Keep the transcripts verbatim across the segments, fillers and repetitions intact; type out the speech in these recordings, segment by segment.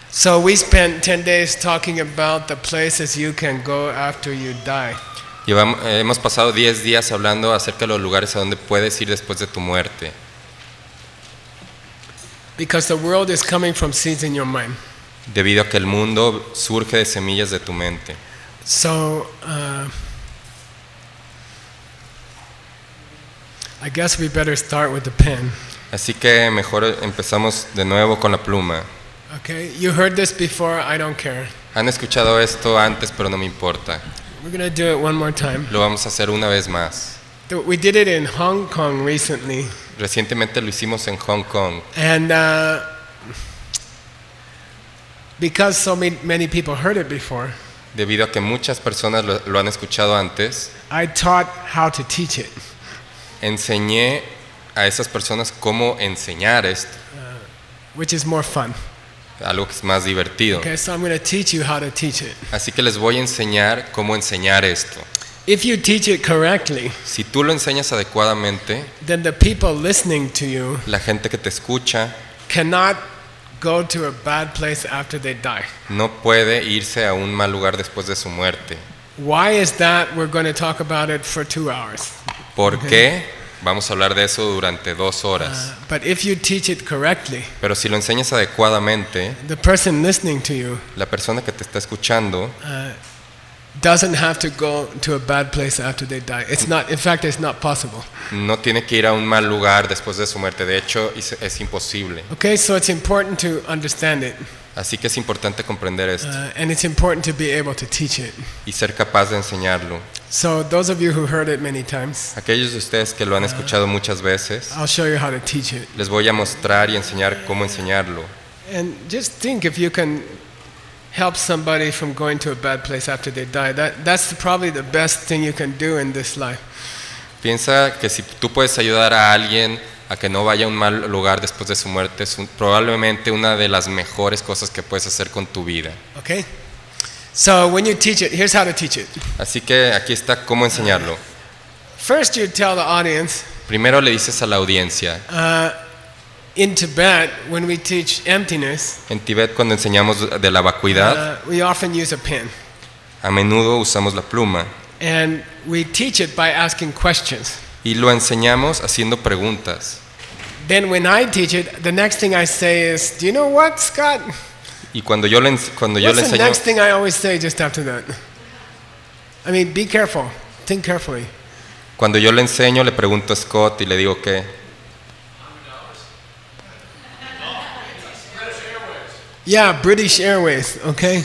So we spent ten days talking about the places you can go after you die. Llevamos, eh, hemos pasado diez días hablando acerca de los lugares a donde puedes ir después de tu muerte. Because the world is coming from seeds in your mind. Debido a que el mundo surge de semillas de tu mente. So uh, I guess we better start with the pen. Así que mejor empezamos de nuevo con la pluma. Okay, you heard this before, I don't care. Han escuchado esto antes, pero no me importa. We're going to do it one more time. Lo vamos a hacer una vez más. We did it in Hong Kong recently. Recientemente lo hicimos en Hong Kong. And uh, because so many people heard it before, Debido a que muchas personas lo, lo han escuchado antes, I taught how to teach it. enseñé a esas personas cómo enseñar esto, Which is more fun. algo que es más divertido. Okay, so I'm going to teach you how to teach it. Así que les voy a enseñar cómo enseñar esto. If you teach it correctly, Si tú lo enseñas adecuadamente, then the people listening to you la gente que te escucha cannot go to a bad place after they die. no puede irse a un mal lugar después de su muerte. Why is that? We're going to talk about it for two hours. ¿Por qué? Vamos a hablar de eso durante dos horas. Uh, but if you teach it correctly, Pero si lo enseñas adecuadamente, the person listening to you la persona que te está escuchando uh, doesn't have to go to a bad place after they die. It's not, in fact, it's not possible. no tiene que ir a un mal lugar después de su muerte. De hecho, es, es imposible. Okay, so it's important to understand it, Así que es importante comprender esto uh, and it's important to be able to teach it. y ser capaz de enseñarlo. So those of you who heard it many times, Aquellos de ustedes que lo han escuchado muchas veces, I'll show you how to teach it. les voy a mostrar y enseñar cómo enseñarlo. And just think if you can help somebody from going to a bad place after they die. That, that's probably the best thing you can do in this life. Piensa que si tú puedes ayudar a alguien a que no vaya a un mal lugar después de su muerte, es un- probablemente una de las mejores cosas que puedes hacer con tu vida. Okay? So when you teach it, here's how to teach it. Así que aquí está cómo enseñarlo. First, you tell the audience, Primero le dices a la audiencia. uh, in Tibet, when we teach emptiness, En Tibet, cuando enseñamos de la vacuidad, uh, we often use a pen. a menudo usamos la pluma And we teach it by asking questions. y lo enseñamos haciendo preguntas. Then when I teach it, the next thing I say is, do you know what, Scott? Y cuando yo le, ens- cuando yo le What's the enseño, next thing I always say just after that? I mean, be careful. Think carefully. cuando yo le enseño, le pregunto a Scott y le digo que Yeah, British Airways, okay?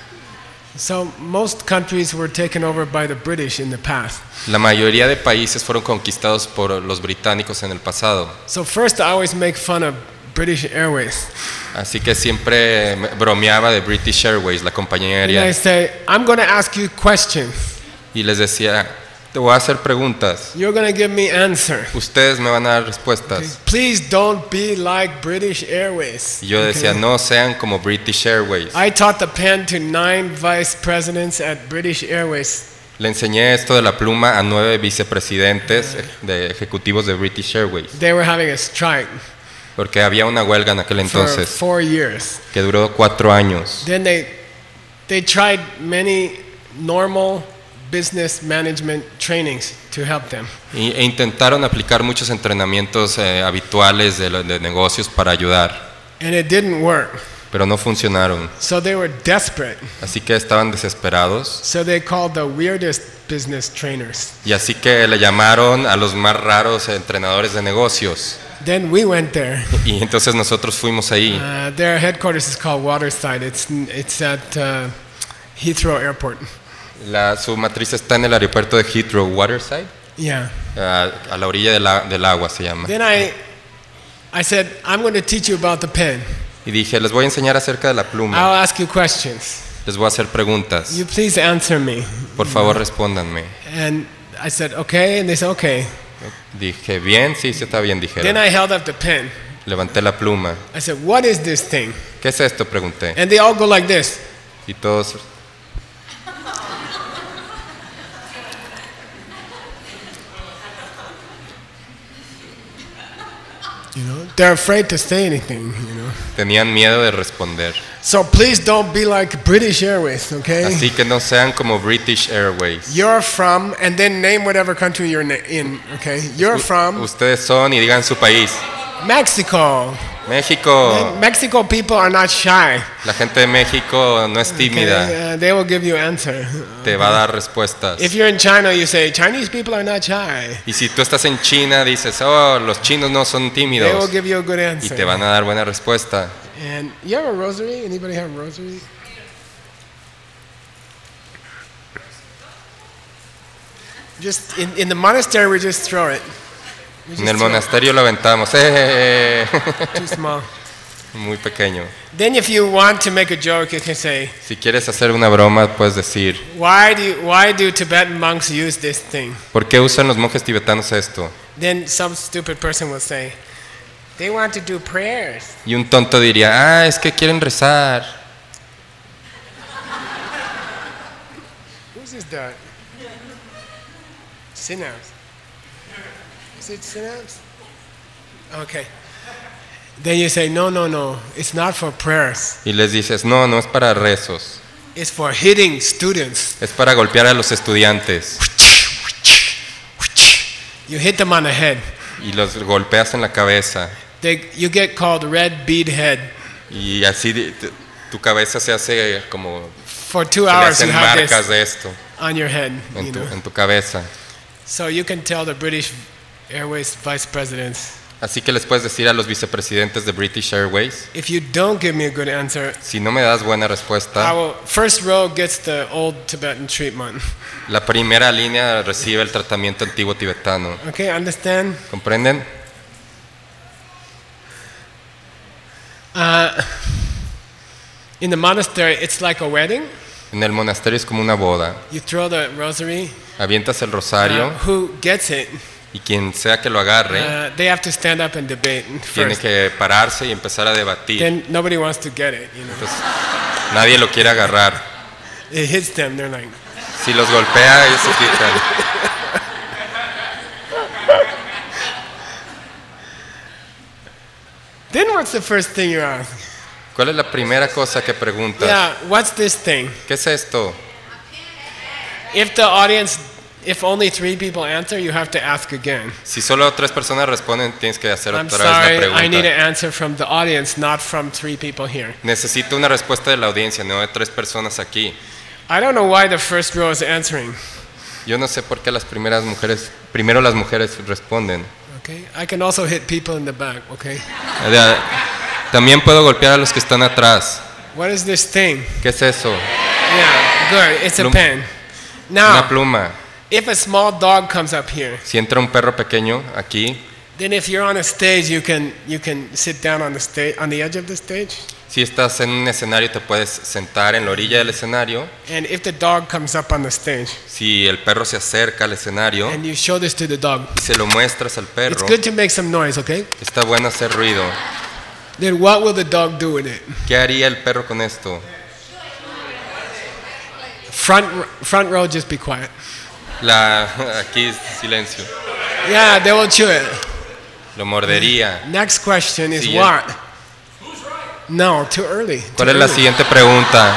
So most countries were taken over by the British in the past. la mayoría de países fueron conquistados por los británicos en el pasado. So first I always make fun of British Airways. Así que siempre me bromeaba de British Airways, la compañía And I aérea, say, I'm going to ask you questions. y les decía, te voy a hacer preguntas, You're going to give me answer. ustedes me van a dar Okay? respuestas. Please don't be like British Airways. Y yo decía, Okay? no sean como British Airways. I taught the pen to nine vice presidents at British Airways. Le enseñé esto de la pluma a nueve vicepresidentes de ejecutivos de British Airways, They were having a strike porque había una huelga en aquel for entonces four years. que duró cuatro años. Then they they tried many normal business management trainings to help them. Y- e intentaron aplicar muchos entrenamientos eh, habituales de, lo- de negocios para ayudar, And it didn't work. pero no funcionaron. So they were desperate. Así que estaban desesperados So they called the weirdest business trainers. y así que le llamaron a los más raros entrenadores de negocios. Then we went there. Y entonces nosotros fuimos ahí. Uh, their headquarters is called Waterside. It's it's at uh, Heathrow Airport. La, su matriz está en el aeropuerto de Heathrow, Waterside, Yeah. a, a la orilla de la- del agua se llama. Then I I said, I'm going to teach you about the pen. Y dije, les voy a enseñar acerca de la pluma, I'll ask you questions. les voy a hacer preguntas. You please answer me. Por favor, respóndanme. And I said, okay. And they said, okay. Dije, bien, sí, sí está bien, Then dijeron. I held up the pen. Levanté la pluma. I said, what is this thing? ¿Qué es esto? Pregunté. And they all go like this. Y todos, You know, they're afraid to say anything, you know. Tenían miedo de responder. So please don't be like British Airways, okay? Así que no sean como British Airways. You're from, and then name whatever country you're na- in, okay? You're from Ustedes son y digan su país. Mexico. México. Mexico people are not shy. La gente de México no es tímida. Okay? Uh, they will give you answer. Te va a dar respuestas. If you're in China, you say Chinese people are not shy. Y si tú estás en China, dices, oh, los chinos no son They will tímidos. give you a good Y answer. te van a dar buena respuesta. And you have a rosary? Anybody have a rosary? Just in, in the monastery, we just throw it. We En just el throw it. monasterio lo aventamos. ¡Eh! Too small. Muy pequeño. Then, if you want to make a joke, you can say, Si quieres hacer una broma, puedes decir, "Why do you, why do Tibetan monks use this thing?" ¿por qué usan los monjes tibetanos esto? Then some stupid person will say, "They want to do prayers." Y un tonto diría, ah, es que quieren rezar. Who's this that? Synapse. Is it synapse? Okay. Then you say, no, no, no, it's not for prayers. Y les dices, no, no es para rezos. It's for hitting students. Es para golpear a los estudiantes. You hit them on the head. Y los golpeas en la cabeza. They, you get called red bead head. Y así de- te- tu cabeza se hace como... For two Se le hours you hacen have marcas this de esto on your head. en You tu, know? en tu cabeza. So you can tell the British Airways vice presidents, Así que les puedes decir a los vicepresidentes de British Airways, if you don't give me a good answer, si no me das buena I respuesta, will, first row gets the old Tibetan treatment. la primera línea recibe el tratamiento antiguo tibetano. Okay, understand? ¿Comprenden? Uh, in the monastery, it's like a wedding. En el monasterio es como una boda. You throw the rosary. Avientas el Uh, rosario who gets it? y quien sea que lo agarre Uh, they have to stand up and debate tiene first. que pararse y empezar a debatir. Then nobody wants to get it. You know, Entonces, nadie lo quiere agarrar. it hits them. They're like, Si los golpea, ellos se quitan. then what's the first thing you ask? ¿Cuál es la primera cosa que preguntas? Yeah, what's this thing? ¿Qué es esto? If the audience, if only three people answer, you have to ask again. Si solo tres personas responden, tienes que hacer I'm otra vez la sorry, I need pregunta. an answer from the audience, not from three people here. Necesito una respuesta de la audiencia, no de tres personas aquí. I don't know why the first row is answering. Yo no sé por qué las primeras mujeres, primero las mujeres responden. Okay, I can also hit people in the back. Okay, O sea, también puedo golpear a los que están atrás. what is this thing? ¿Qué es eso? Yeah, good. It's a Plum- pen. Una Now, pluma. if a small dog comes up here, Si entra un perro pequeño aquí, then if you're on a stage, you can you can sit down on the stage on the edge of the stage. si estás en un escenario te puedes sentar en la orilla del escenario. And if the dog comes up on the stage, Si el perro se acerca al escenario and you show this to the dog, y se lo muestras al it's perro, good to make some noise. Okay. está bueno hacer ruido. Then what will the dog do with it? ¿Qué haría el perro con esto? Front front row, just be quiet. La, aquí silencio. Yeah, they will chew it. Lo mordería. Next question is Siguiente. what? No, too early. ¿Cuál Too es la early. siguiente pregunta?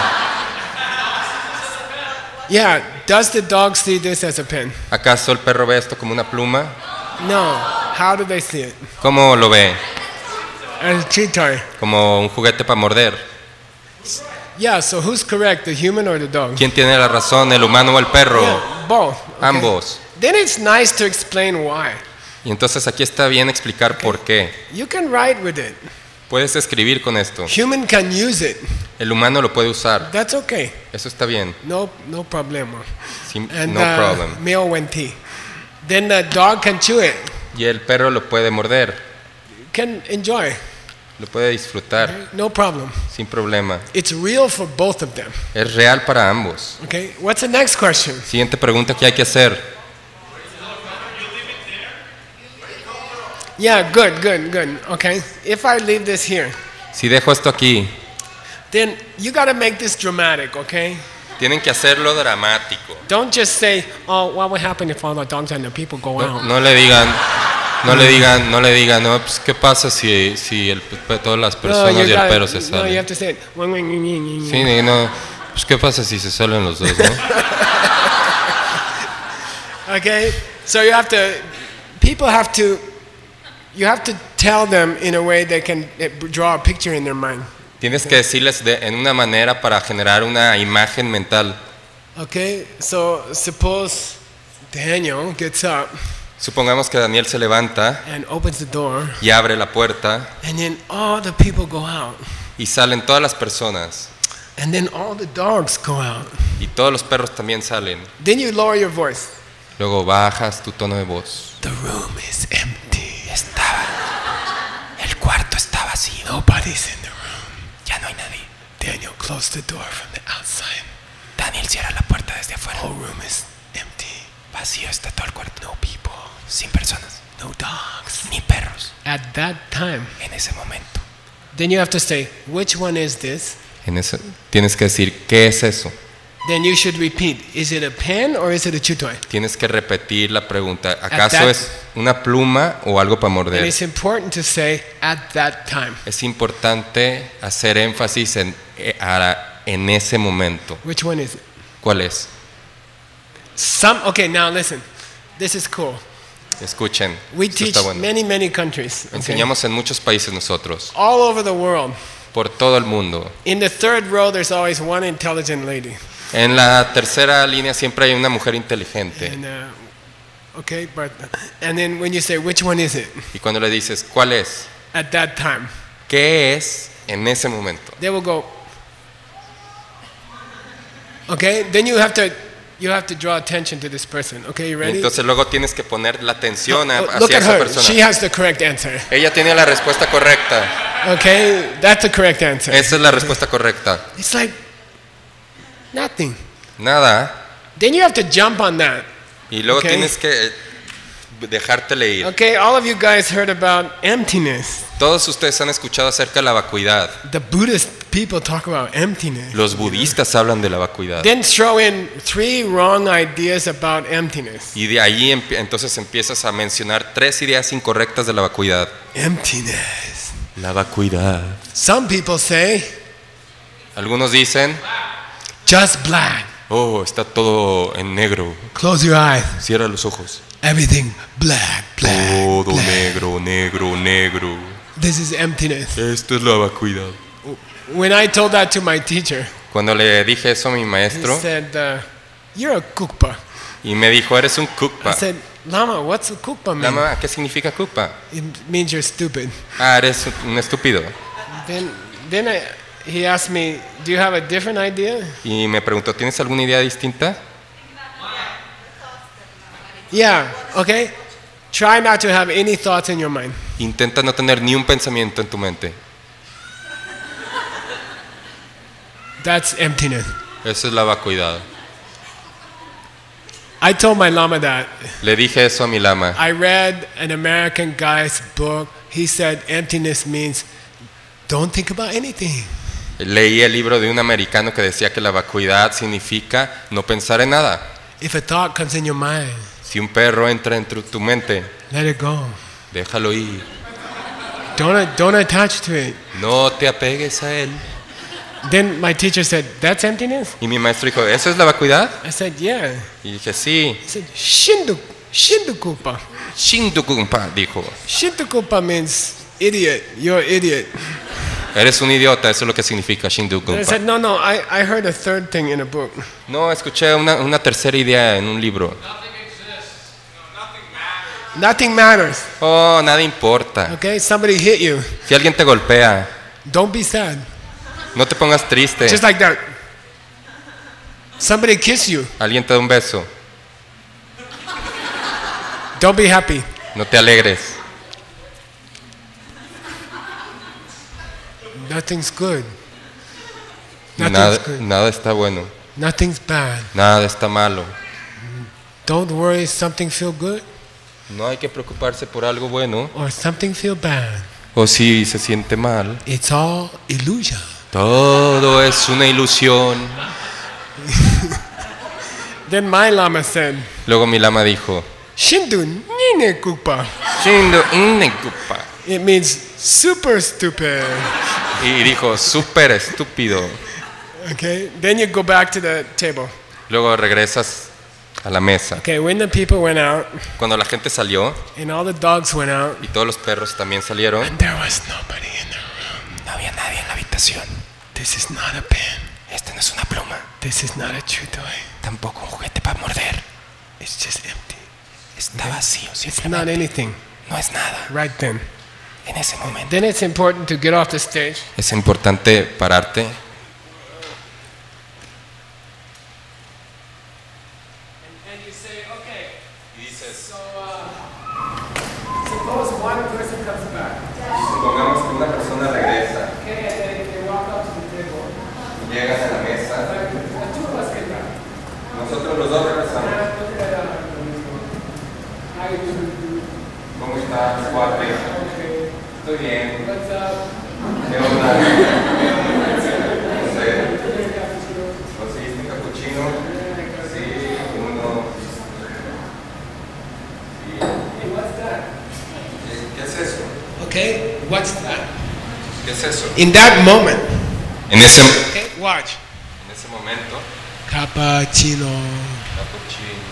Yeah, does the dog see this as a pen? ¿Acaso el perro ve esto como una pluma? No. How do they see it? ¿Cómo lo ve? As a tree toy. Como un juguete para morder. Yeah, so who's correct, the human or the dog? ¿Quién tiene la razón, el humano o el perro? Yeah, both. okay. Ambos. Then it's nice to explain why. Y entonces aquí está bien explicar por qué. You can write with it. Puedes escribir con esto. Human can use it. El humano lo puede usar. That's okay. Eso está bien. No, no problema. Sim- And no uh, problem. male wenti. Then the dog can chew it. Y el perro lo puede morder. Can enjoy. Lo puede disfrutar No problem. sin problema. It's real for both of them. Es real para ambos. Okay. What's the next question? Siguiente pregunta que hay que hacer. Yeah, good, good, good. Okay. If I leave this here, Si dejo esto aquí, then you got to make this dramatic, okay? tienen que hacerlo dramático. Don't just say, "Oh, what would happen if all the dogs and the people go No, out?" no le digan, No le digan, no le digan, no, pues qué pasa si, si el, todas las personas you y el gotta- perro se No, you salen. have to say it. Sí, no, pues qué pasa si se salen los dos, ¿no? Okay, so you have to. People have to. You have to tell them in a way they can eh, draw a picture in their mind. Tienes que decirles de, en una manera para generar una imagen mental. Okay, so suppose Daniel gets up Supongamos que Daniel se levanta and opens the door, y abre la puerta and then all the people go out, y salen todas las personas and then all the dogs go out. y todos los perros también salen. Then you lower your voice. Luego bajas tu tono de voz. The room is empty. Estaba, el cuarto está vacío. Nobody's in the room. Ya no hay nadie. Daniel, close the door from the outside. Daniel cierra la puerta desde afuera. The whole room is empty. Vacío está todo el cuarto. No people. Sin personas. No dogs. Ni perros. At that time, En ese momento. then you have to say, which one is this? En ese, tienes que decir, ¿qué es eso? Then you should repeat, is it a pen or is it a chew toy? Tienes que repetir la pregunta. ¿Acaso that- es una pluma o algo para And morder? it's important to say at that time. Es importante hacer énfasis en, eh, a- en ese momento. Which one is it? ¿Cuál es? Some, okay, now listen. This is cool. Escuchen. We esto teach está bueno. many, many countries. okay? Enseñamos en muchos países nosotros, All over the world. por todo el mundo. In the third row, there's always one intelligent lady. En la tercera línea siempre hay una mujer inteligente. And, uh, okay, but, and then when you say, which one is it? Y cuando le dices, ¿cuál es? At that time, ¿Qué es en ese momento? they will go, okay, then you have to, you have to draw attention to this person. Okay, you ready? Entonces luego tienes que poner la atención a- Look hacia at esa her. persona. She has the correct answer. Ella tiene la respuesta correcta. Okay, that's the correct answer. Esa es la respuesta correcta. It's like nothing. Nada. Then you have to jump on that. Y luego Okay. tienes que eh, dejártele ir. Okay, all of you guys heard about emptiness. Todos ustedes han escuchado acerca de la vacuidad. The Buddhist people talk about emptiness. Los budistas hablan de la vacuidad. Then throw in three wrong ideas about emptiness. Y de ahí empi- entonces empiezas a mencionar tres ideas incorrectas de la vacuidad. Emptiness. La vacuidad. Some people say Algunos dicen, just black. oh, está todo en negro. Close your eyes. Cierra los ojos. Everything black, black, Todo black. negro, negro, negro. This is emptiness. Esto es la vacuidad. When I told that to my teacher, Cuando le dije eso a mi he maestro said, uh, "You're a kukpa." y me dijo, eres un I kukpa. said, "Lama, what's a kukpa mean?" Lama, ¿qué significa kukpa? It means you're stupid. Ah, eres un estúpido. Then, then I, he asked me, "Do you have a different idea?" Y me preguntó, ¿tienes alguna idea distinta? Yeah. Okay. Try not to have any thoughts in your mind. Intenta no tener ni un pensamiento en tu mente. That's emptiness. Esa es la vacuidad. I told my lama that. Le dije eso a mi lama. I read an American guy's book. He said emptiness means don't think about anything. Leí el libro de un americano que decía que la vacuidad significa no pensar en nada. If a thought comes in your mind, Si un perro entra en tu tu mente, let it go. déjalo ir. Don't don't attach to it. No te apegues a él. Then my teacher said, "That's emptiness." Y mi maestro dijo, ¿eso es la vacuidad? I said, "Yeah." Y dije, sí. He said, "Shindu Shindukupa." Shindukumpa, dijo. Shindukupa means idiot. You're an idiot. Eres un idiota, eso es lo que significa And I Shindukumpa. said, "No, no. I, I heard a third thing in a book. No, escuché una, una tercera idea en un libro. Nothing matters. Oh, nada importa. Okay, somebody hit you. Si alguien te golpea, Don't be sad. no te pongas triste. Just like that. Somebody kiss you. Alguien te da un beso, Don't be happy. no te alegres. Nothing's good. Nothing's Nada, good. nada está bueno, Nothing's bad. nada está malo. Don't worry. Something feel good No hay que preocuparse por algo bueno. or something feel bad. O si se siente mal, It's all illusion. todo es una ilusión. Then my lama said, Luego mi lama dijo, "Shindu nine kupa." Siendo inecupa. It means super stupid. Y dijo, súper estúpido. Okay? Then you go back to the table. Luego regresas a la mesa. Okay, when the people went out Cuando la gente salió and all the dogs went out, y todos los perros también salieron, and there was nobody in the room. no había nadie en la habitación. This is not a pen. Esta no es una pluma, This is not a chew toy. tampoco un juguete para morder. It's just empty. Está vacío, It's not simplemente. anything. No es nada. Right then. En ese momento Then it's important to get off the stage es importante pararte and you say, okay, y dices, so uh, suppose one person comes back. supongamos que una persona regresa, Okay, and they, they walk up to the table. llegas a la mesa, Like, the two of us get back. nosotros los dos regresamos. And I look at uh, how you do. ¿Cómo estás, cuate? Okay, Estoy bien. what's up? ¿Qué onda? No sé. ¿Conseguiste un capuchino? Sí, uno. Sí. Hey, what's that? ¿Qué, qué es eso? Okay, what's that? ¿Qué es eso? In that moment, En ese, okay, watch. en ese momento, Cappuccino. capuchino.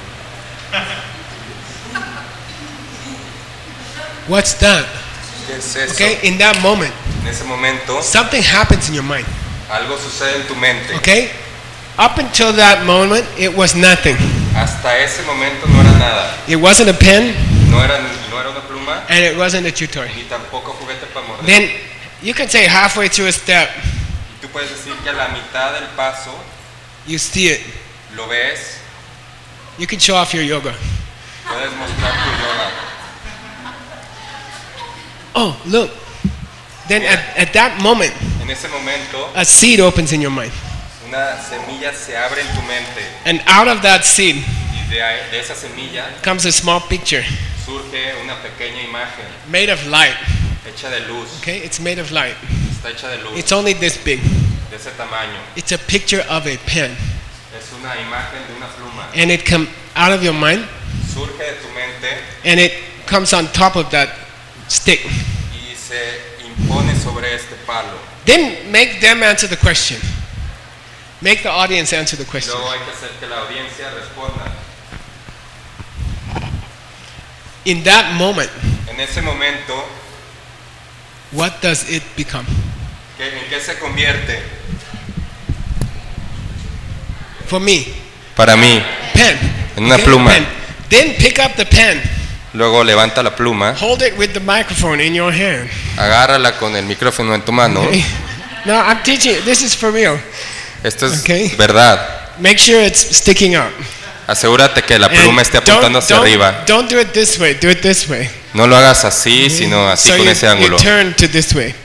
What's that? ¿Qué es eso? Okay, in that moment, En ese momento, something happens in your mind. algo sucede en tu mente. Okay? Up until that moment, it was nothing. Hasta ese momento no era nada. It wasn't a pen, No era, no era una pluma, and it wasn't a tutor. ni tampoco juguete para morder. Then you can say halfway through a step, Y tú puedes decir que a la mitad del paso you see it. lo ves, You can show off your yoga. puedes mostrar tu yoga. Oh, look. Then at, at that moment, En ese momento, a seed opens in your mind. una semilla se abre en tu mente And out of that seed y de, ahí- de esa semilla comes a small picture surge una pequeña imagen made of light. hecha de luz. Okay? It's made of light. Está hecha de luz, It's only this big. de ese tamaño. It's a picture of a pen. Es una imagen de una pluma. And it comes out of your mind, Surge de tu mente and it comes on top of that stick. y se impone sobre este palo. Then make them answer the question. Make the audience answer the question. Luego hay que hacer que la audiencia responda. In that moment, En ese momento, what does it become? ¿qué- ¿en qué se convierte? For me, Para mí, pen. en una Okay, pluma. pen. Then pick up the pen. Luego levanta la pluma, Hold it with the microphone in your hand. agárrala con el micrófono en tu mano. Okay? No, I'm teaching. This is for real. Esto es Okay. verdad. Make sure it's sticking out. Asegúrate que la And pluma esté apuntando hacia don't, arriba. Don't do it this way. Do it this way. No lo hagas así, sino así so con you, ese you ángulo. turn to this way.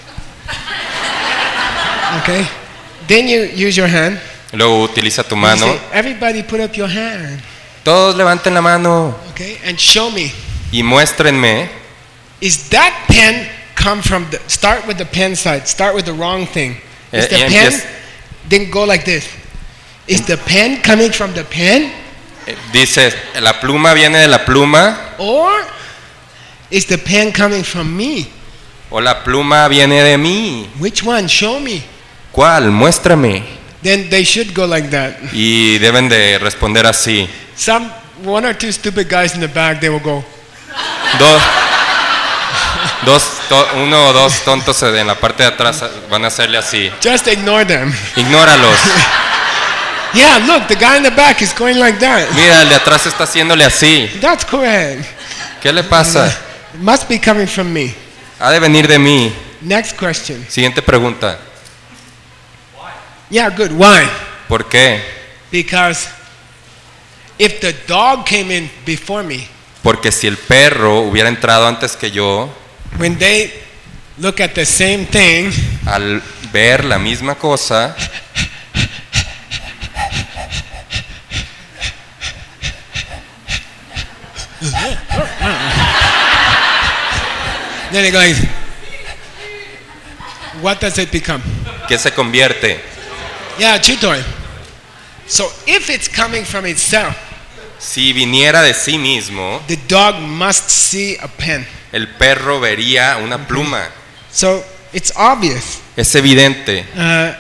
Okay. Then you use your hand. Luego utiliza tu You mano. say, everybody put up your hand. Todos levanten la mano Okay. And show me. y muéstrenme. Is that pen come from the? Start with the pen side. Start with the wrong thing. Is Eh, the y pen? empieza- Then go like this. Is the pen coming from the pen, Eh, Dice, la pluma viene de la pluma or is the pen coming from me? o la pluma viene de mí. Which one? Show me. ¿Cuál? Muéstrame. Then they should go like that. Y deben de responder así. Some one or two stupid guys in the back, they will go. Dos, dos, to- uno o dos tontos en la parte de atrás van a hacerle así. Just ignore them. Ignóralos. Yeah, look, the guy in the back is going like that. Mira, el de atrás está haciéndole así. That's correct. ¿Qué le pasa? It must be coming from me. Ha de venir de mí. Next question. Siguiente pregunta. Yeah, good. Why? ¿Por qué? Because if the dog came in before me, Porque si el perro hubiera entrado antes que yo, when they look at the same thing, al ver la misma cosa, then it goes, what does it become? ¿qué se convierte? Yeah, chew toy. So if it's coming from itself, Si viniera de sí mismo, the dog must see a pen. el perro vería una pluma. So it's obvious. Es evidente Uh,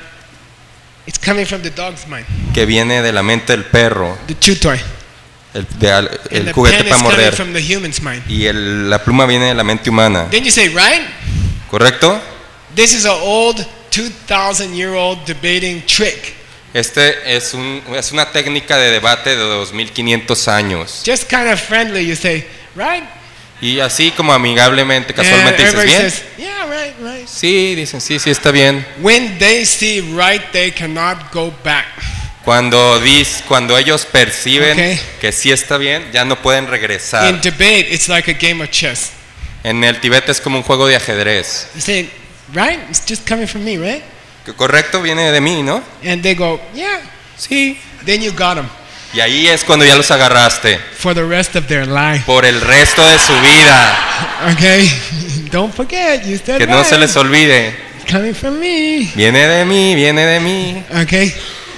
it's coming from the dog's mind, que viene de la mente del perro, the chew toy. el, de al- And el the juguete pen is para coming morder. from the human's mind. Y el- la pluma viene de la mente humana. Then you say, right? ¿Correcto? This is an old two thousand year old debating trick. Este es, un, es una técnica de debate de dos mil quinientos años. Just kind of friendly, you say, right? Y así como amigablemente, And casualmente dices, everybody ¿bien? says, yeah, right, right. Sí, dicen, sí, sí, está bien. When they see right, they cannot go back. Cuando, dis, cuando ellos perciben Okay. que sí está bien, ya no pueden regresar. In debate, it's like a game of chess. En el Tibet es como un juego de ajedrez. You say, right? It's just coming from me, right? Que correcto, viene de mí, ¿no? And they go, yeah. Sí. Then you got them Y ahí es cuando ya los agarraste. for the rest of their life. Por el resto de su vida. Okay? Don't forget, you said Que no right. se les olvide. It's coming from me. Viene de mí, viene de mí. Okay?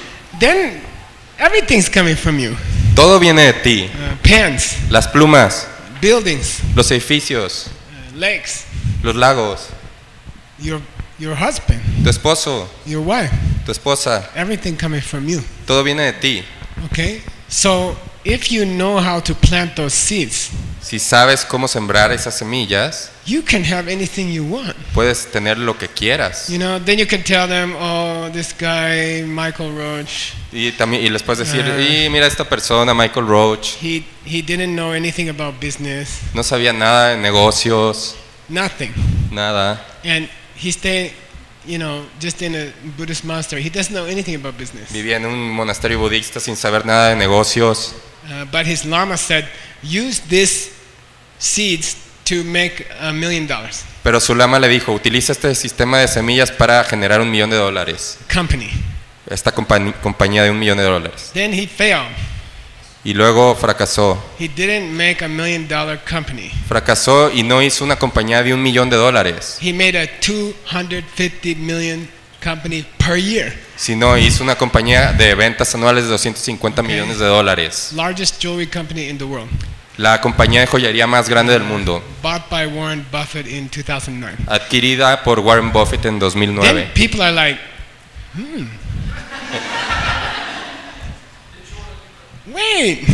Then everything's coming from you. Todo viene de ti. Uh, pens, Las plumas, buildings, los edificios, uh, lakes, los lagos, your your husband, tu esposo, your wife. tu esposa. Everything coming from you. Todo viene de ti. Okay? So if you know how to plant those seeds, Si sabes cómo sembrar esas semillas, you can have anything you want. puedes tener lo que quieras. You know, then you can tell them, oh, this guy, Michael Roach, Y, también, y les puedes decir, Ah. y mira esta persona, Michael Roach, he, he didn't know anything about business, no sabía nada de negocios, nothing. nada. And he stayed, you know, just in a Buddhist monastery. He doesn't know anything about business. Vivía en un monasterio budista sin saber nada de negocios. Uh, but his Lama said, use these seeds to make a million dollars. Pero su lama le dijo, utiliza este sistema de semillas para generar un millón de dólares. Company. Esta compañ- compañía de un millón de dólares. Then he failed. Y luego fracasó. He didn't make a million dollar company. Fracasó y no hizo una compañía de un millón de dólares, He made a two hundred fifty million company per year. sino hizo una compañía de ventas anuales de doscientos cincuenta millones de dólares. Largest jewelry company in the world. La compañía de joyería más grande del mundo, Bought by Warren Buffett in two thousand nine. adquirida por Warren Buffett en dos mil Then nueve. people are like, hmm. Wait,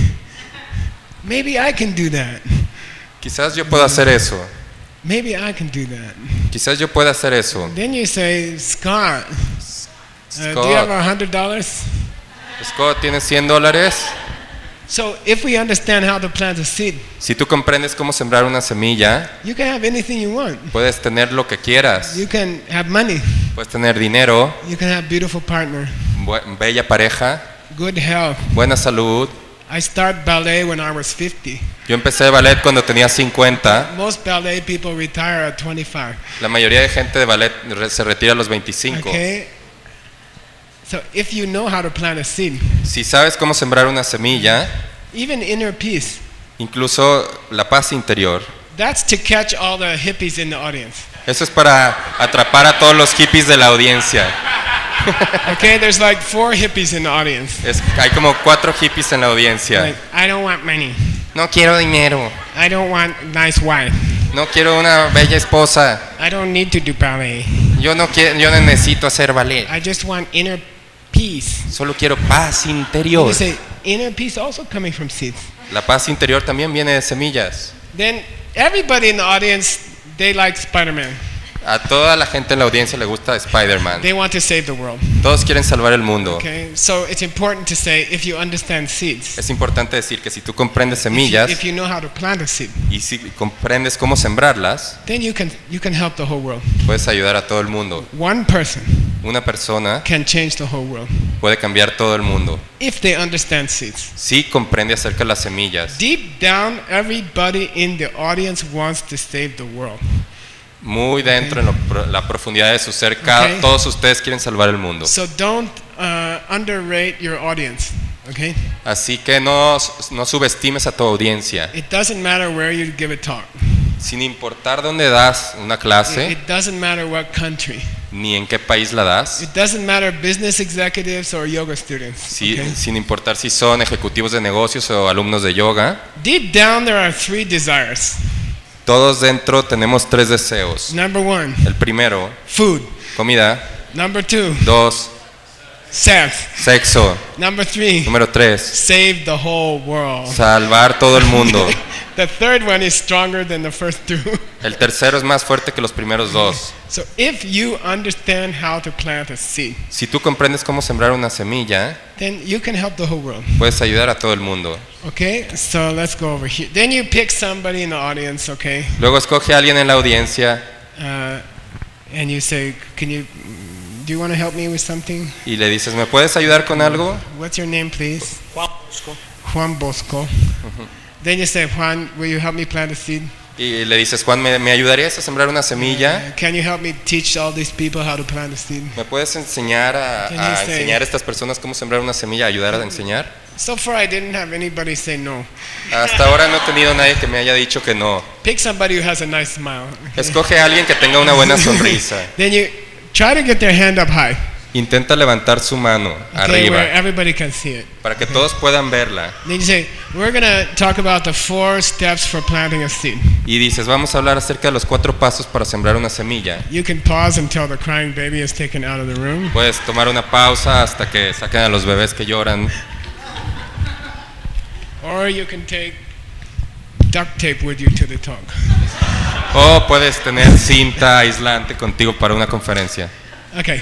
maybe I can do that. Quizás yo pueda hacer eso. Maybe I can do that. Quizás yo pueda hacer eso. Then you say, Scott, uh, do you have a Scott, hundred dollars? Scott, ¿tienes cien dólares? So if we understand how to plant a seed, Si tú comprendes cómo sembrar una semilla, you can have anything you want. puedes tener lo que quieras. You can have money. Puedes tener dinero, You can have beautiful partner, bu- bella pareja, good health. buena salud. I started ballet when I was fifty. Yo empecé ballet cuando tenía cincuenta. Most ballet people retire at twenty-five. La mayoría de gente de ballet re- se retira a los veinticinco. Okay. So if you know how to plant a seed, Si sabes cómo sembrar una semilla, even inner peace, incluso la paz interior, that's to catch all the hippies in the audience. eso es para atrapar a todos los hippies de la audiencia. Okay, there's like four hippies in the audience. Es- hay como cuatro hippies en la audiencia. Like, I don't want money. No quiero dinero, I don't want a nice wife. no quiero una bella esposa, I don't need to do ballet. yo no, quiero, yo no necesito hacer ballet, I just want inner peace. solo quiero paz interior. You say inner peace also coming from seeds. La paz interior también viene de semillas. Then everybody in the audience, they like Spider-Man. A toda la gente en la audiencia le gusta Spider-Man. They want to save the world. Todos quieren salvar el mundo. Okay, so it's important to say if you understand seeds, Es importante decir que si tú comprendes if you, semillas if you know how to plant a seed, y si comprendes cómo sembrarlas, then you can you can help the whole world. puedes ayudar a todo el mundo. One person Una persona can change the whole world puede cambiar todo el mundo if they understand seeds. si comprende acerca de las semillas. Deep down, everybody in the audience wants to save the world. Muy dentro en lo pro- la profundidad de su ser, cada- Okay. todos ustedes quieren salvar el mundo. So don't uh, underrate your audience. Okay, Así que no, no subestimes a tu audiencia. it doesn't matter where you give a talk. Sin importar dónde das una clase, It doesn't matter what country. ni en qué país la das, It doesn't matter business executives or yoga students. si- okay? sin importar si son ejecutivos de negocios o alumnos de yoga. Deep down there are three desires. Todos dentro tenemos tres deseos. Number one, El primero, food. comida. Number two, Dos, sex. sexo. Number three, Número tres, save the whole world. salvar todo el mundo. The third one is stronger than the first two. El tercero es más fuerte que los primeros dos. So if you understand how to plant a seed, Si tú comprendes cómo sembrar una semilla, then you can help the whole world. puedes ayudar a todo el mundo. Okay? So let's go over here. Then you pick somebody in the audience, okay? Luego escoge a alguien en la audiencia Uh, and you say, "Can you do you want to help me with something? y le dices, ¿me puedes ayudar con algo? What's your name, please?" Juan Bosco. Juan Bosco. Then you say, "Juan, will you help me plant a seed? Y le dices, Juan, ¿me, me ayudarías a sembrar una semilla? Uh, can you help me teach all these people how to plant a seed?" ¿Me puedes enseñar a, Can a you say- enseñar a estas personas cómo sembrar una semilla, ayudar a enseñar? So far, I didn't have anybody say no. Hasta ahora no he tenido nadie que me haya dicho que no. Pick somebody who has a nice smile. Escoge a alguien que tenga una buena sonrisa. Then you try to get their hand up high, Intenta levantar su mano okay, where arriba everybody can see it. para que todos puedan verla. Then you say, "We're gonna talk about the four steps for planting a seed." Y dices, vamos a hablar acerca de los cuatro pasos para sembrar una semilla. You can pause until the crying baby is taken out of the room. Puedes tomar una pausa hasta que saquen a los bebés que lloran. Or you can take duct tape with you to the talk. O puedes tener cinta aislante contigo para una conferencia. Okay.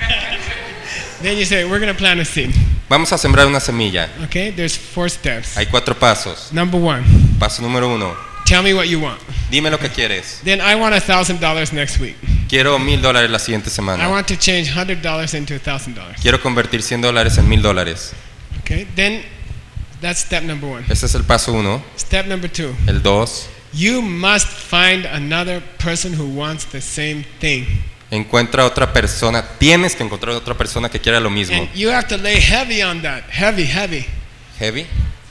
Then you say, "We're going to plant a seed." Vamos a sembrar una semilla. Okay, there's four steps. Hay cuatro pasos. Number one, Paso número uno. tell me what you want. Dime lo que quieres. Then I want a thousand dollars next week. Quiero mil dólares la siguiente I semana. want to change hundred dollars into a thousand dollars. Quiero convertir cien dólares en mil dólares. Okay, then that's step number one. Ese es el paso uno. Step number two, El dos. you must find another person who wants the same thing. Encuentra otra persona. Tienes que encontrar otra persona que quiera lo mismo. And you have to lay heavy on that. Heavy, heavy. Heavy.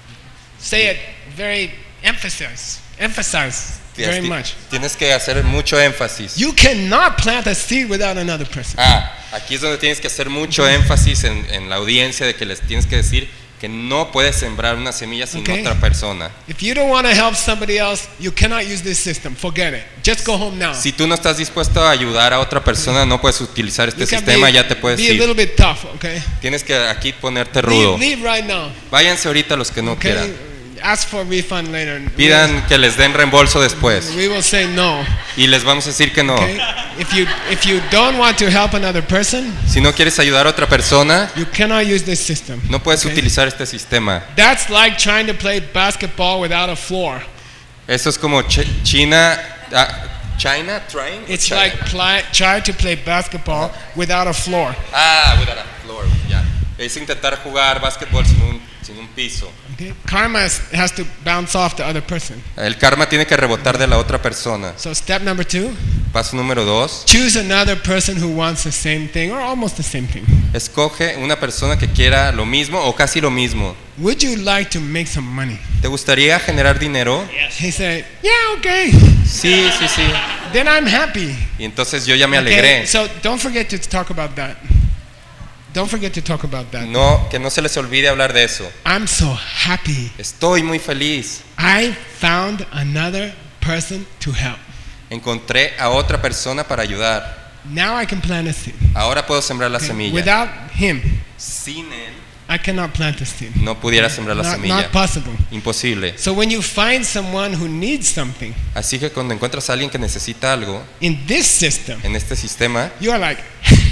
Say it very emphasize. Emphasize very Ti- much. Tienes que hacer mucho énfasis. You cannot plant a seed without another person. Ah, aquí es donde tienes que hacer mucho énfasis en, en la audiencia de que les tienes que decir que no puedes sembrar una semilla sin Okay. otra persona. If you don't want to help somebody else, you cannot use this system. Forget it. Just go home now. Si tú no estás dispuesto a ayudar a otra persona, no puedes utilizar este You can sistema, be, ya te puedes be a little ir. bit tough, okay? Tienes que aquí ponerte rudo. Leave, leave right now. Váyanse ahorita los que no Okay? quieran. Ask for refund later. Pidan que les den reembolso después We will say no. y les vamos a decir que no. Okay? If you if you don't want to help another person, Si no quieres ayudar a otra persona, you cannot use this system. no puedes Okay? utilizar este sistema. That's like trying to play basketball without a floor. Eso es como Ch- China, ah, China trying. It's China. like pli- try to play basketball without a floor. Ah, without a floor, ya. Es intentar jugar básquetbol sin un, sin un piso. Okay? Karma is, has to bounce off the other person. El karma tiene que rebotar de la otra persona. So step number two, Paso número dos. choose another person who wants the same thing or almost the same thing. Escoge una persona que quiera lo mismo o casi lo mismo. Would you like to make some money? ¿Te gustaría generar dinero? He said, yeah, okay. Sí, sí, sí. Then I'm happy. Y entonces yo ya me Okay? alegré. So don't forget to talk about that. Don't forget to talk about that. No, que no se les olvide hablar de eso. I'm so happy. Estoy muy feliz. I found another person to help. Encontré a otra persona para ayudar. Now I can plant a seed. Ahora puedo sembrar la Okay? semilla. Without him, Sin él I cannot plant a seed. no pudiera sembrar la Not, semilla. not possible. Imposible. So when you find someone who needs something Así que cuando encuentras a alguien que necesita algo in this system, en este sistema, you are like,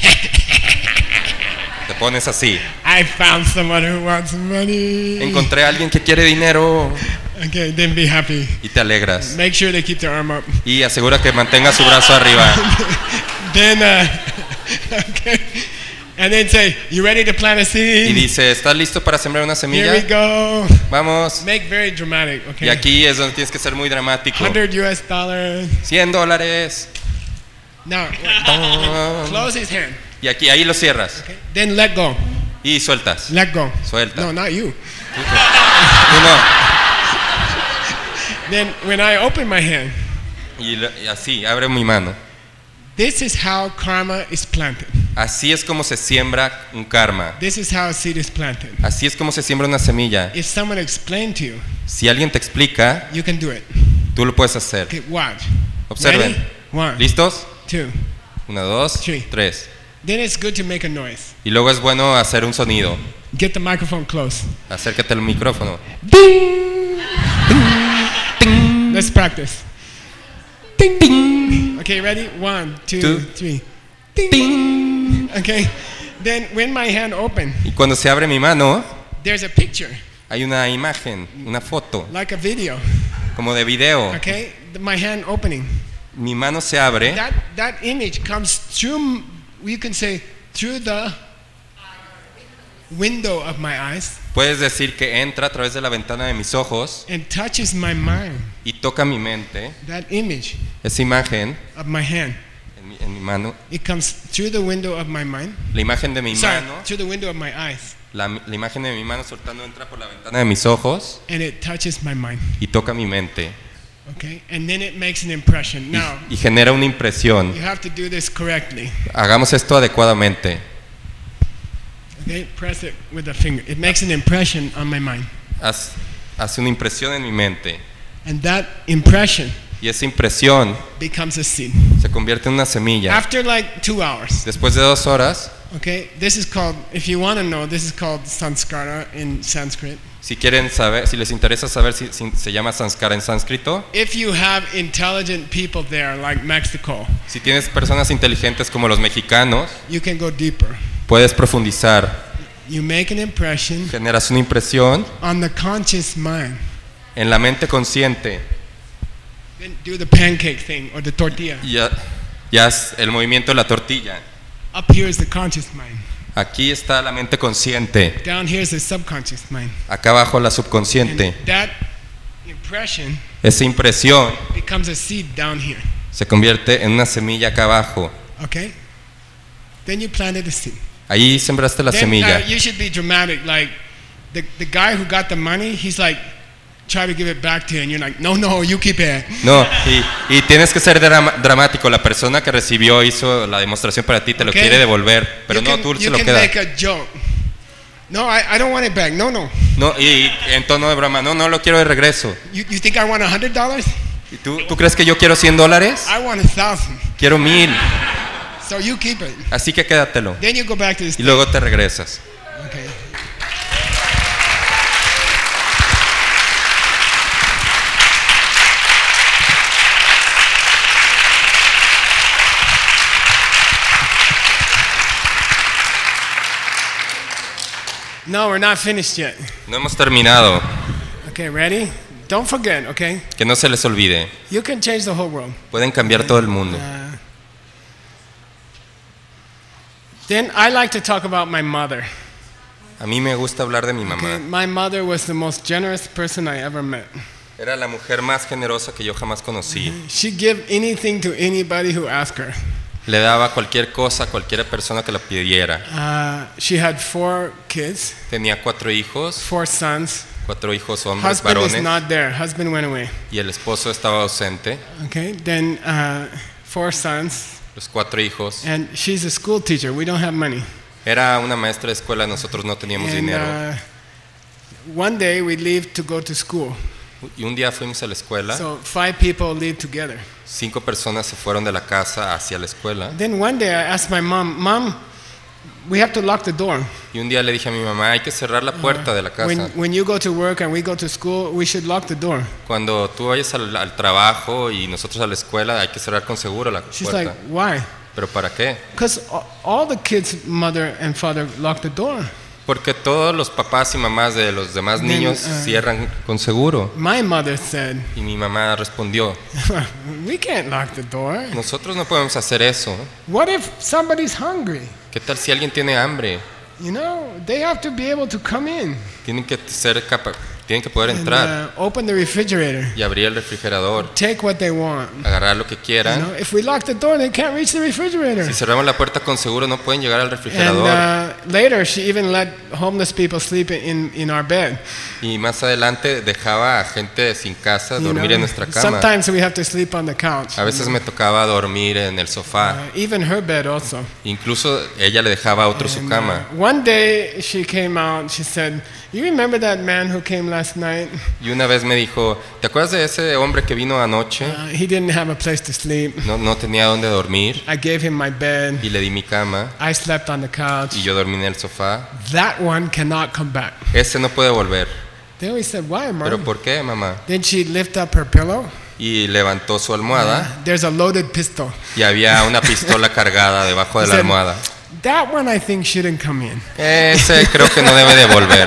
te pones así. I found someone who wants money. Encontré a alguien que quiere dinero Okay, then be happy. y te alegras. Make sure they keep their arm up. Y asegura que mantenga su brazo arriba. Then, uh, okay, and then say, "You ready to plant a Y seed? dice, ¿estás listo para sembrar una Here semilla? we go." Vamos. Make very dramatic. Okay. Y aquí es donde tienes que ser muy dramático. one hundred U S dollars. cien dólares. Now, Tom. close his hand. Y aquí, ahí lo cierras. Okay. Then let go. Y sueltas. Let go. Suelta. No, not you. Tú no. Then when I open my hand, Y, lo- y así, abre mi mano. This is how karma is planted. Así es como se siembra un karma. This is how a seed is planted. Así es como se siembra una semilla. If someone explained to you, Si alguien te explica, you can do it. tú lo puedes hacer. Okay, watch. Observen. Ready? One, ¿Listos? two. Una, dos, Three. tres. Then it's good to make a noise. Y luego es bueno hacer un sonido. Get the microphone close. Acércate al micrófono. Let's practice. Ding, ding. Okay, ready? One, two, Two. three. Ding. Okay. Then when my hand open, Y cuando se abre mi mano, there's a picture, hay una imagen, una foto, like a video. como de video. Okay, The- my hand opening. Mi mano se abre That that image comes through. You can say through the window of my eyes Puedes decir que entra a través de la ventana de mis ojos and touches my mind. y toca mi mente. That image Esa imagen of my hand. en mi, en mi mano, It comes through the window of my mind. la imagen de mi Sorry, mano, through the window of my eyes, la, la imagen de mi mano soltando entra por la ventana de mis ojos and it touches my mind. y toca mi mente Okay, and then it makes an impression. y, Now y genera una impresión. you have to do this correctly. Hagamos esto adecuadamente. Okay, press it with the finger. It makes an impression on my mind, Haz- hace una impresión en mi mente and that impression y esa impresión becomes a seed. se convierte en una semilla. After like two hours. Después de dos horas, Okay, this is called. If you want to know, this is called sanskara in Sanskrit. si quieren saber, si les interesa saber si, si se llama sanskara en sánscrito, If you have intelligent people there, like Mexico, si tienes personas inteligentes como los mexicanos, you can go deeper. puedes profundizar. You make an impression Generas una impresión on the conscious mind. en la mente consciente Then do the pancake thing or the tortilla. y ya, ya es el movimiento de la tortilla. Up here is the conscious mind. Aquí está la mente consciente, Down here is the subconscious mind. acá abajo la And subconsciente. that impression Esa impresión becomes a seed down here. se convierte en una semilla acá abajo. Okay? Then you planted the seed. Ahí sembraste la Then, semilla. uh, you should be dramatic. Like the, the guy who got the money, he's like, try to give it back to you. And you're like, no, no, you keep it. No, y, y tienes que ser drama- dramático. La persona que recibió hizo la demostración para ti, te lo Okay. quiere devolver, pero you no, can, tú you se lo can quedas. make a joke. No, I, I don't want it back. No, no. No, y, y en tono de broma, no, no lo quiero de regreso. You, you think I want a hundred dollars? ¿Y tú, tú crees que yo quiero cien dólares? I want a thousand. Quiero mil. So you keep it. Así que quédatelo. Then you go back to this. Y luego te regresas. Okay. No, we're not finished yet. No hemos terminado. Okay, ready? Don't forget, okay? Que no se les olvide. You can change the whole world. Pueden cambiar todo el mundo. Uh, then I like to talk about my mother. A mí me gusta hablar de mi Okay? mamá. My mother was the most generous person I ever met. Era la mujer más generosa que yo jamás conocí. She'd give anything to anybody who asked her. Le daba cualquier cosa a cualquier persona que la pidiera. Uh, she had four kids, Tenía cuatro hijos, four sons. cuatro hijos hombres, Husband is varones, not there. Husband went away. y el esposo estaba ausente. Okay, then uh, four sons, Los cuatro hijos. and she's a school teacher. We don't have money. Era una maestra de escuela, nosotros no teníamos And dinero. uh, one day we leave to go to school. Y un día fuimos a la escuela, So five people leave together. cinco personas se fueron de la casa hacia la escuela. Then one day I asked my mom, Mom, we have to lock the door. Y un día le dije a mi mamá, hay que cerrar la puerta de la When, casa. when you go to work and we go to school, we should lock the door. Cuando tú vayas al, al trabajo y nosotros a la escuela, hay que cerrar con seguro la She's like, puerta. why? ¿Pero para qué? Because all the kids' mother and father lock the door. Porque todos los papás y mamás de los demás Then, niños uh, cierran con seguro. My mother said, Y mi mamá respondió, we can't lock the door. nosotros no podemos hacer eso. What if somebody's hungry? ¿Qué tal si alguien tiene hambre? You know, they have to be able to come in. Tienen que ser capa- Tienen que poder and, entrar uh, open the refrigerator, y abrir el refrigerador, take what they want. agarrar lo que You quieran. know, if we lock the door, they can't reach the refrigerator. Si cerramos la puerta con seguro no pueden llegar al And refrigerador. uh, later, she even let homeless people sleep in, in our bed. Y más adelante dejaba a gente sin casa You dormir know, en nuestra cama. sometimes we have to sleep on the couch. A veces me tocaba dormir en el sofá. Uh, even her bed also. Incluso ella le dejaba a otro su And, cama. uh, one day she came out. She said, "You remember that man who came last night? Y una vez me dijo, ¿te acuerdas de ese hombre que vino anoche? Uh, he didn't have a place to sleep. No, no tenía dónde dormir I gave him my bed. y le di mi cama I slept on the couch. y yo dormí en el sofá. That one cannot come back." Ese no puede volver. Then we said, "Why, ¿Pero Mom?" por qué, mamá? Then she lifted up her pillow. Y levantó su almohada Uh, there's a loaded pistol. y había una pistola cargada debajo de la Dice- almohada. That one I think shouldn't come in. Ese creo que no debe de volver.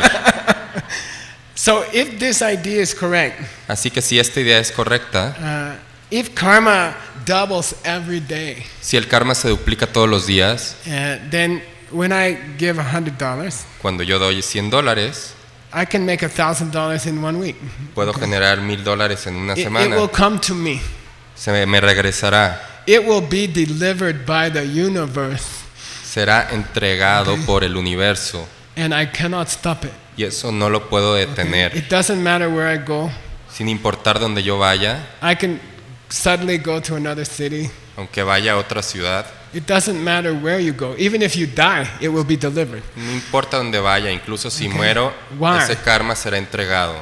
So if this idea is correct, Así que si esta idea es correcta, uh, if karma doubles every day, si el karma se duplica todos los días, uh, then when I give a hundred dollars, cuando yo doy cien dólares, I can make a thousand dollars in one week. puedo generar mil dólares en una It, it semana. will come to me. Se me, me regresará. It will be delivered by the universe, Será entregado por el universo. and I cannot stop it. Y eso no lo puedo detener. It doesn't matter where I go. Sin importar dónde yo vaya, I can suddenly go to another city. aunque vaya a otra ciudad, It doesn't matter where you go. Even if you die, it will be delivered. no importa dónde vaya, incluso si muero, Why? ese karma será entregado.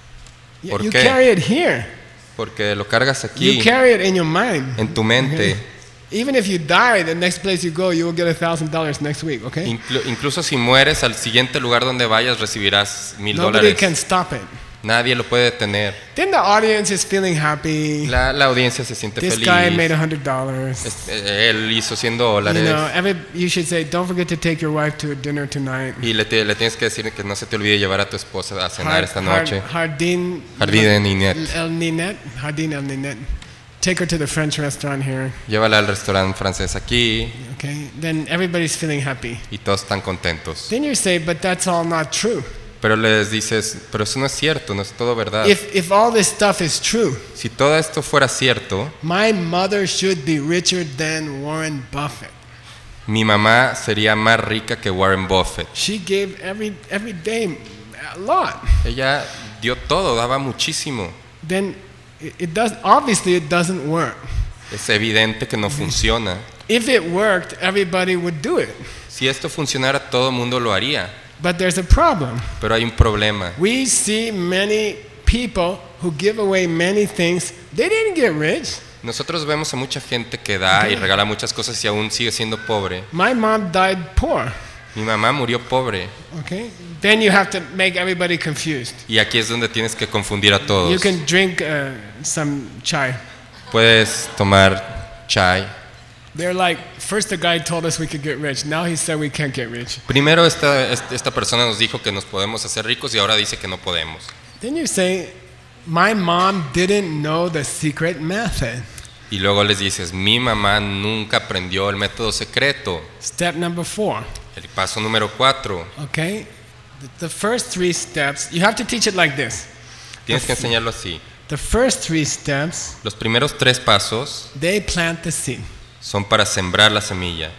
You, ¿Por you qué? carry it here. Porque lo cargas You aquí, carry it in your mind. en tu mente. Even if you die, the next place you go, you will get a thousand dollars next week. Okay? Inclu- incluso si mueres, al siguiente lugar donde vayas recibirás mil Nobody can dólares. stop it. Nadie lo puede detener. Then the audience is feeling happy. La, la audiencia se siente This feliz. guy made a hundred dollars. Este, él hizo cien You dólares. know, every, you should say, don't forget to take your wife to a dinner tonight. Y le, te- le tienes que decir que no se te olvide llevar a tu esposa a cenar Har- esta Har- noche. Hardin. Jardín de Ninet. El Ninet. Hardin El Ninet. Take her to the French restaurant here. Llévala al restaurante francés aquí Okay? Then everybody's feeling happy. y todos están contentos. Then you say, but that's all not true. Pero les dices, pero eso no es cierto, no es todo verdad. If, if all this stuff is true, Si todo esto fuera cierto, my mother should be richer than Warren Buffett. mi mamá sería más rica que Warren Buffett. She gave every, every day a lot. Ella dio todo, daba muchísimo. Then it, it does, obviously it doesn't work. Es evidente que no funciona. If it worked, everybody would do it. Si esto funcionara, todo el mundo lo haría. But there's a problem. Pero hay un problema. We see many people who give away many things. They didn't get rich. Nosotros vemos a mucha gente que da y regala muchas cosas y aún sigue siendo pobre. My mom died poor. Mi mamá murió pobre. Okay? Then you have to make everybody confused. Y aquí es donde tienes que confundir a You todos. can drink uh, some chai. Puedes tomar chai. They're like, first the guy told us we could get rich. Now he said we can't get rich. Primero esta, esta persona nos dijo que nos podemos hacer ricos y ahora dice que no podemos. Then you say, my mom didn't know the secret method. Y luego les dices, mi mamá nunca aprendió el método secreto. Step number four. El paso número cuatro. Okay? The- The first three steps, you have to teach it like this. Tienes que enseñarlo así. The first three steps, Los primeros tres pasos they plant the seed. son para sembrar la semilla.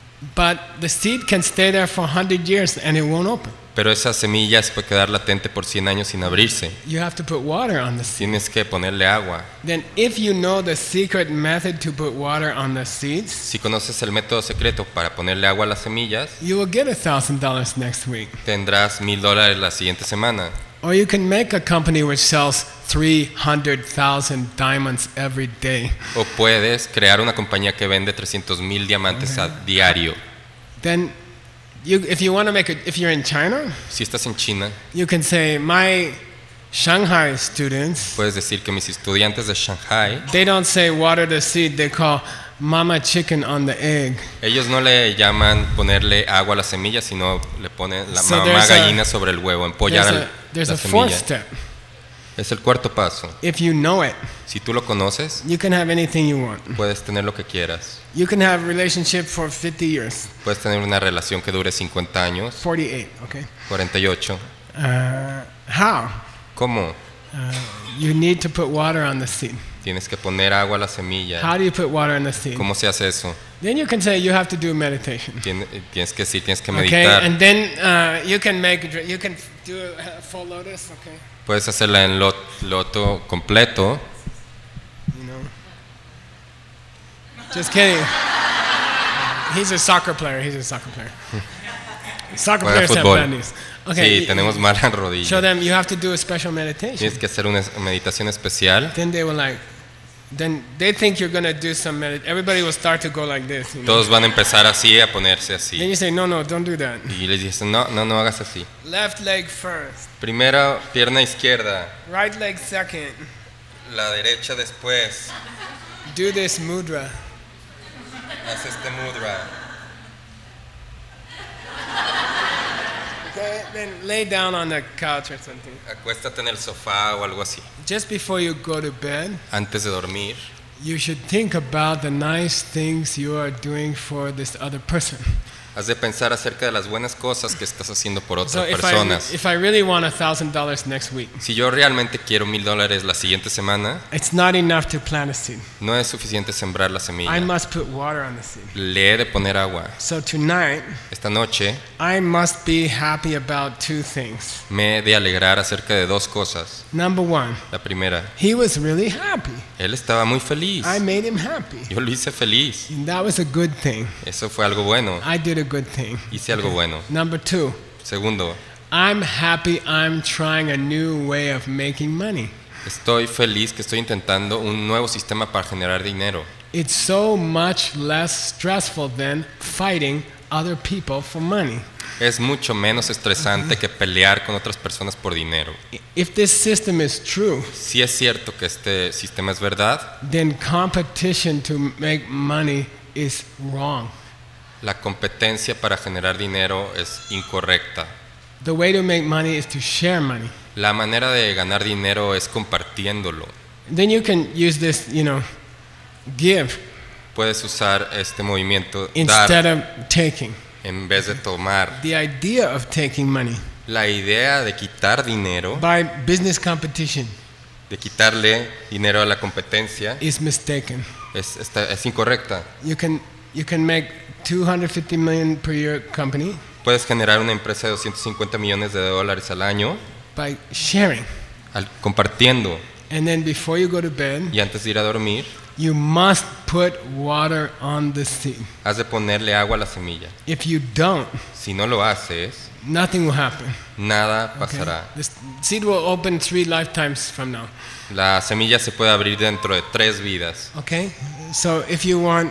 But the seed can stay there for one hundred years and it won't open. Pero esa semilla se puede quedar latente por cien años sin abrirse. You have to put water on the seed. Tienes que ponerle agua. Then if you know the secret method to put water on the seeds, Si conoces el método secreto para ponerle agua a las semillas, you will get a thousand dollars next week. tendrás mil dólares la siguiente semana. Or you can make a company which sells three hundred thousand diamonds every day. O puedes crear una compañía que vende trescientos mil diamantes a diario. Then you, if you want to make it, if you're in China, Si estás en China, you can say, my Shanghai students, puedes decir que mis estudiantes de Shanghai, they don't say water the seed, they call mama chicken on the egg. ellos no le llaman ponerle agua a la semilla, sino le ponen la So mamá there's a- gallina sobre el huevo, empollar There's al- a, there's la a fourth semilla. step. Es el cuarto paso. If you know it, Si tú lo conoces, you can have anything you want. puedes tener lo que quieras. You can have a relationship for fifty years, Puedes tener una relación que dure cincuenta años, forty-eight, okay? cuarenta y ocho. Uh, how? ¿Cómo? Uh, you need to put water on the seed. Tienes que poner agua a la semilla. How do you put water on the seed? ¿Cómo se hace eso? Then you can say you have to do meditation. Tien- Tienes que sí, tienes que Okay, meditar. and then uh, you can make you can do a full lotus. Okay, Puedes hacerla en lot- loto completo. you know. Just kidding. He's a soccer player. He's a soccer player. Soccer Juega players have fútbol. bad knees. Sí, Okay, tenemos malas show rodillas. them you have to do a special meditation. Tienes que hacer una es- meditación especial. Then they will like, then they think you're gonna do some medit. Everybody will start to go like this. You know? Todos van a empezar así, a ponerse Then así. you say, no, no, don't do that. Y les dices, no, no, no hagas así. Left leg first, Primero, pierna izquierda. right leg second. La derecha después. Do this mudra. Haz este mudra. Okay, then lay down on the couch or something. Acuéstate en el sofá o algo así. Just before you go to bed, Antes de dormir, you should think about the nice things you are doing for this other person. has de pensar acerca de las buenas cosas que estás haciendo por So otras if I, personas. if I really want a thousand dollars next week, Si yo realmente quiero mil dólares la siguiente semana, it's not enough to plant a seed. no es suficiente sembrar la I semilla. must put water on the seed. Le he de poner agua. So tonight, Esta noche I must be happy about two things. me he de alegrar acerca de dos cosas. Number one, La primera, he was really happy. él estaba muy feliz. I made him happy. Yo lo hice feliz. And that was a good thing. Eso fue algo bueno. I did a good thing. Hice algo bueno. Number two, Segundo, I'm happy I'm trying a new way of making money. estoy feliz que estoy intentando un nuevo sistema para generar dinero. It's so much less stressful than fighting other people for money. Es mucho menos estresante que pelear con otras personas por dinero. If this system is true, Si es cierto que este sistema es verdad, then competition to make money is wrong. la competencia para generar dinero es incorrecta. The way to make money is to share money. La manera de ganar dinero es compartiéndolo. Then you can use this, you know, give Puedes usar este movimiento instead dar of taking. en vez de tomar. The idea of taking money La idea de quitar dinero, by business competition de quitarle dinero a la competencia, is mistaken. es, está- es incorrecta. You can you can make two hundred fifty million per year company Puedes generar una empresa de doscientos cincuenta millones de dólares al año by sharing. al, compartiendo. And then before you go to bed, Y antes de ir a dormir, you must put water on the seed. has de ponerle agua a la semilla. If you don't, Si no lo haces, nothing will happen. nada Okay? pasará. The seed will open three lifetimes from now. La semilla se puede abrir dentro de tres vidas. Okay? So if you want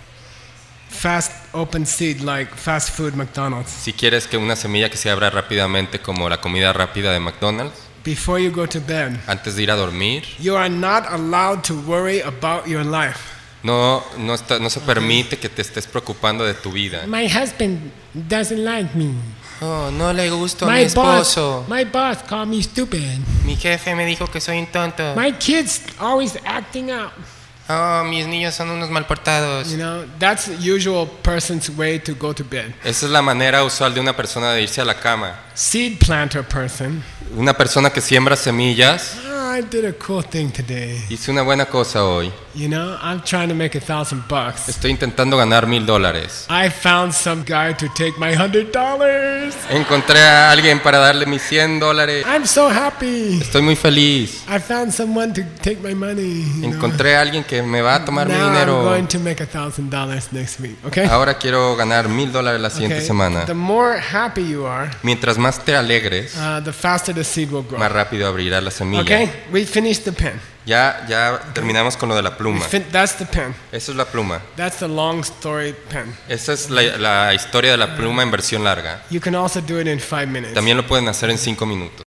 fast open seed like fast food McDonald's, Si quieres que una semilla que se abra rápidamente como la comida rápida de McDonald's, before you go to bed, antes de ir a dormir, you are not allowed to worry about your life. no, no, está- no se permite que te estés preocupando de tu vida. My husband doesn't like me. Oh, no le gusto My boss, my boss called me stupid. Mi jefe me dijo que soy un tonto. My kids always acting out. Oh, mis niños son unos malportados. You know, that's the usual person's way to go to bed. Esa es la manera usual de una persona de irse a la cama. Seed planter person. Una persona que siembra semillas. Oh, I did a cool thing today. Hice una buena cosa hoy. You know, I'm trying to make a thousand bucks. Estoy intentando ganar mil dólares. I found some guy to take my hundred dollars. Encontré a alguien para darle mis cien dólares. I'm so happy. Estoy muy feliz. I found someone to take my money. You know? Encontré a alguien que me va a tomar mi Now I'm dinero. going to make a thousand dollars next week. Okay. Ahora quiero ganar mil dólares la siguiente Okay. semana. The more happy you are, Mientras más te alegres, uh, the faster the seed will grow. más rápido abrirá la semilla. Okay. We finished the pen. Ya, ya terminamos con lo de la We pluma. fin- that's the pen. Esa es la pluma. That's the long story pen. Esa es la, la historia de la pluma en versión larga. You can also do it in five minutes. También lo pueden hacer en cinco minutos.